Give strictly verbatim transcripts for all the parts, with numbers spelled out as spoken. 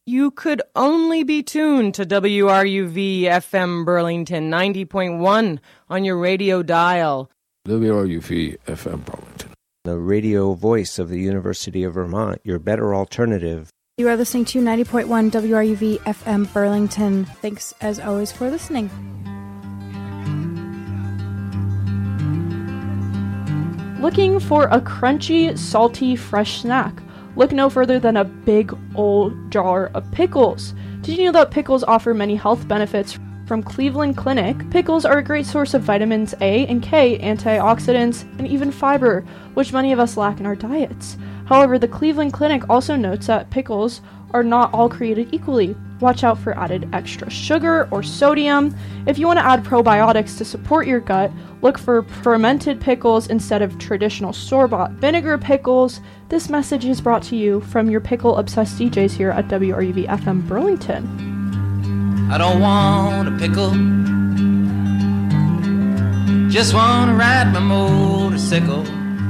you could only be tuned to W R U V F M Burlington ninety point one on your radio dial. W R U V F M Burlington, the radio voice of the University of Vermont, your better alternative. You are listening to ninety point one W R U V F M Burlington. Thanks, as always, for listening. Looking for a crunchy, salty, fresh snack? Look no further than a big old jar of pickles. Did you know that pickles offer many health benefits? From Cleveland Clinic, pickles are a great source of vitamins A and K, antioxidants, and even fiber, which many of us lack in our diets. However, the Cleveland Clinic also notes that pickles are not all created equally. Watch out for added extra sugar or sodium. If you want to add probiotics to support your gut, look for fermented pickles instead of traditional store-bought vinegar pickles. This message is brought to you from your pickle-obsessed D Js here at W R U V F M Burlington. I don't want a pickle, just want to ride my motorcycle.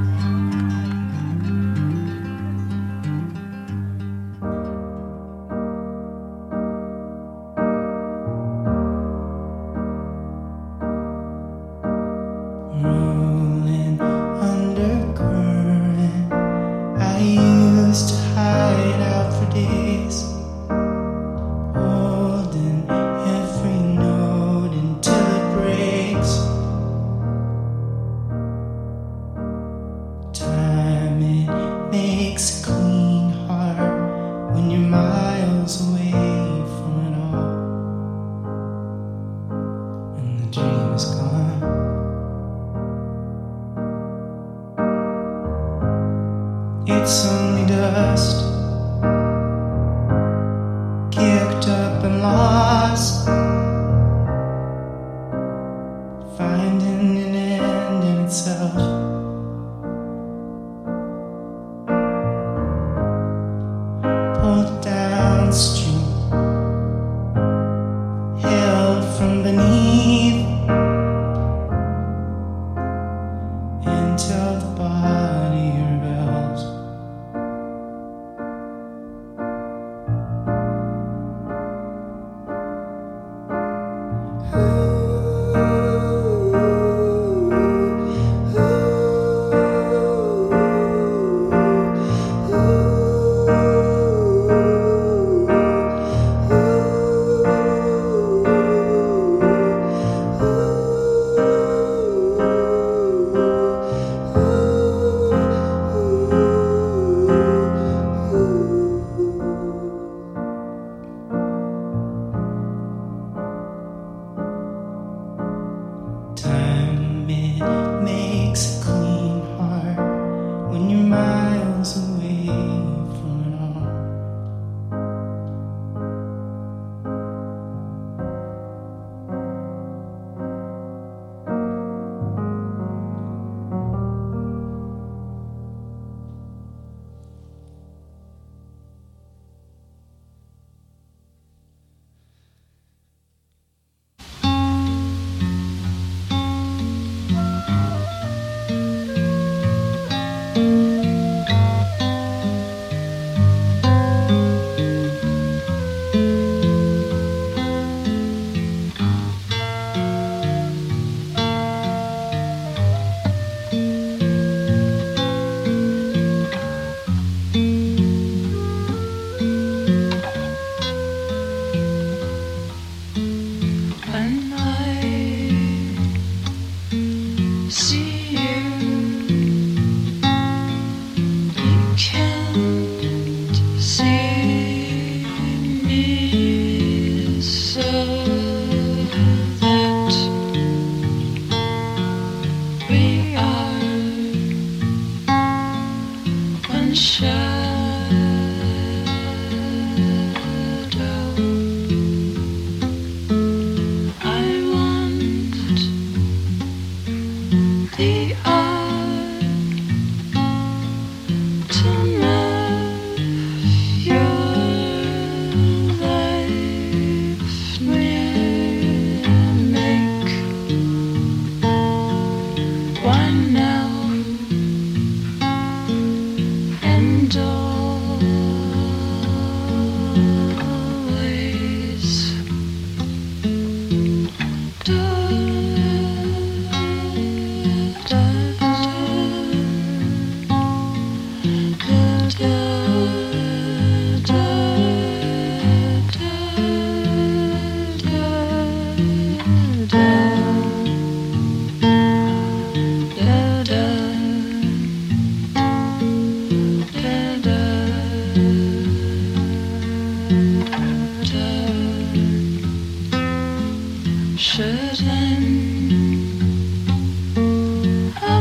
Rolling undercurrent, I used to hide out for days, holding every note until it breaks. Time, it makes a clean heart when you're miles away from it all, and the dream is gone. It's only dust, kicked up and lost, finding an end in itself. Pulled downstream, held from beneath, until the body rebels. Ooh, ooh.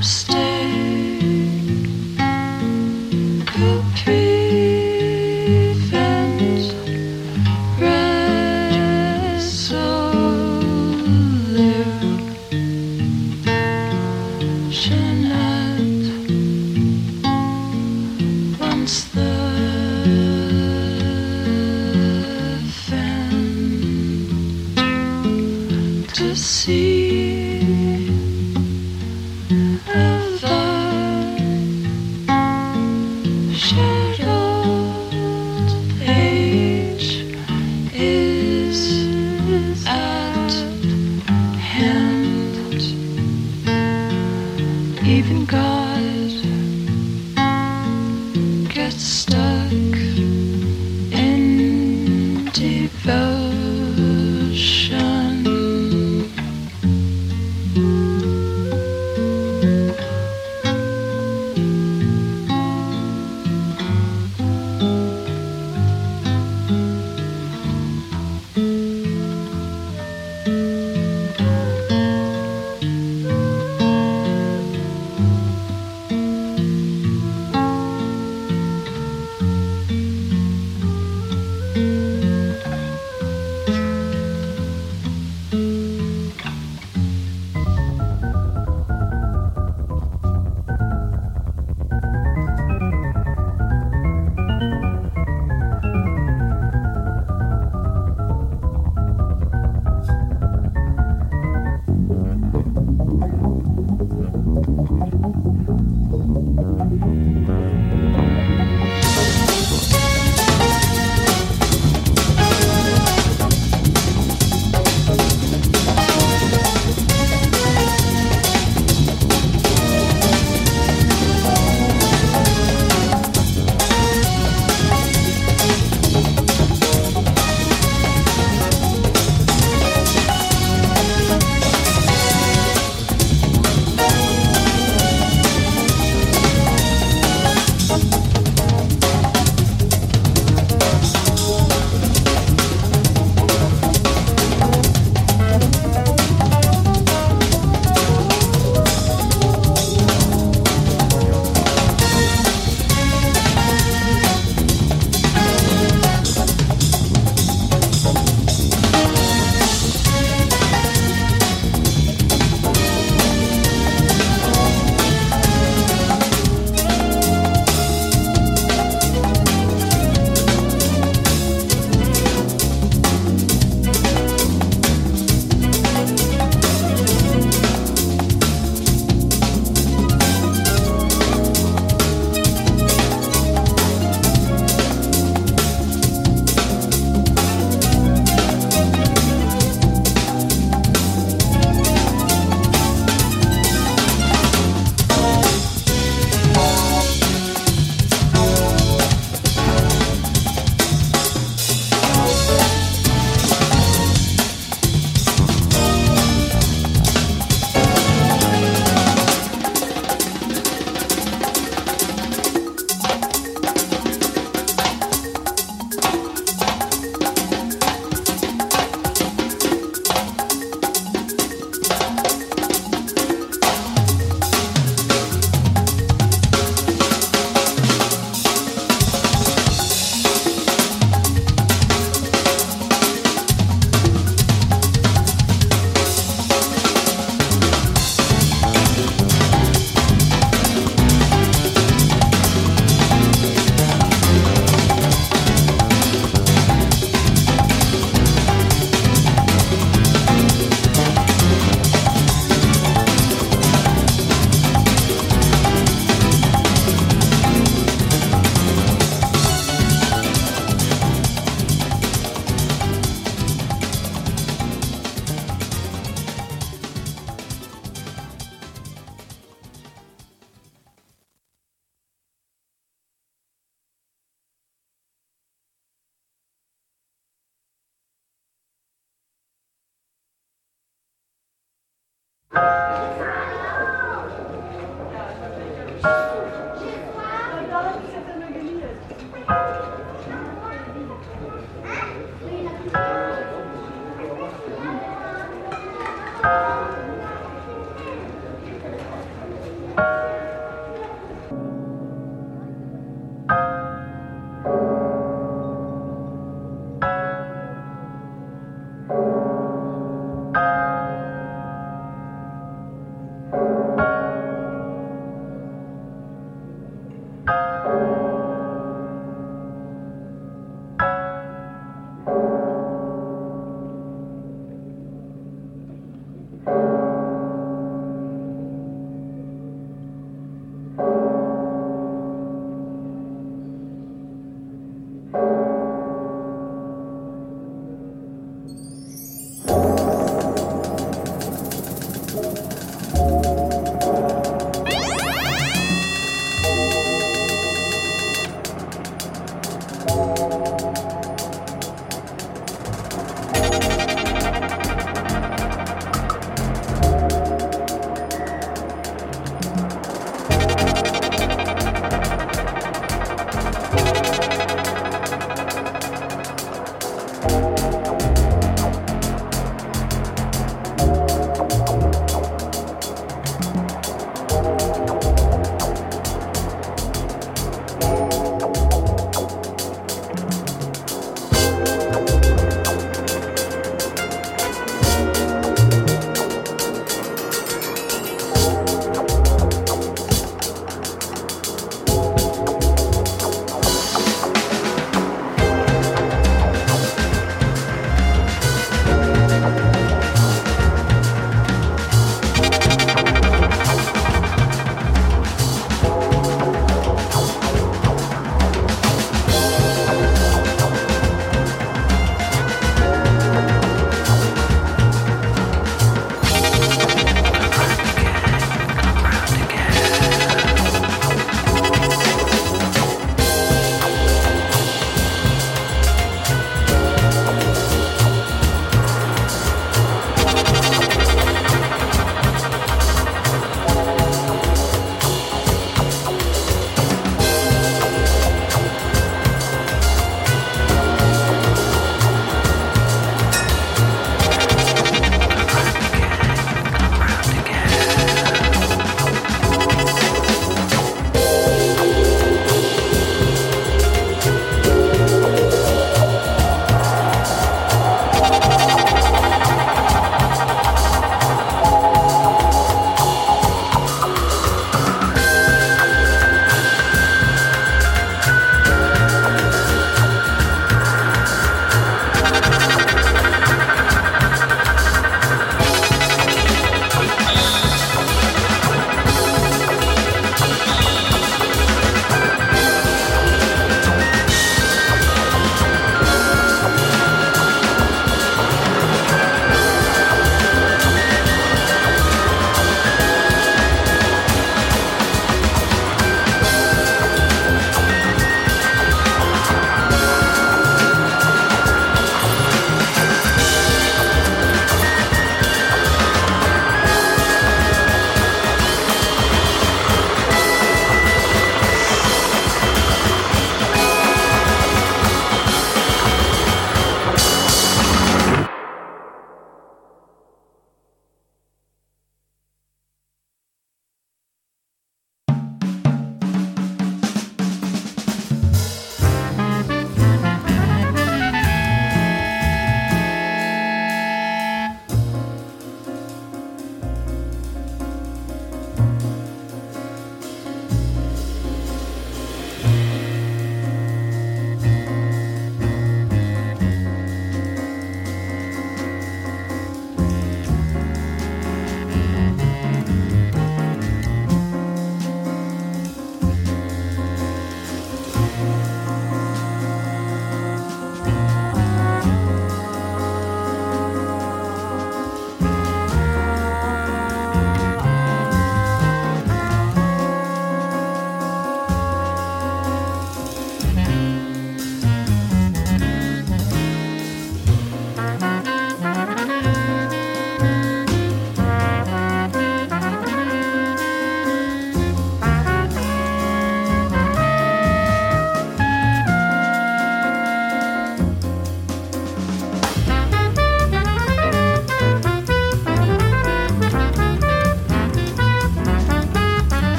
Devotion. Thank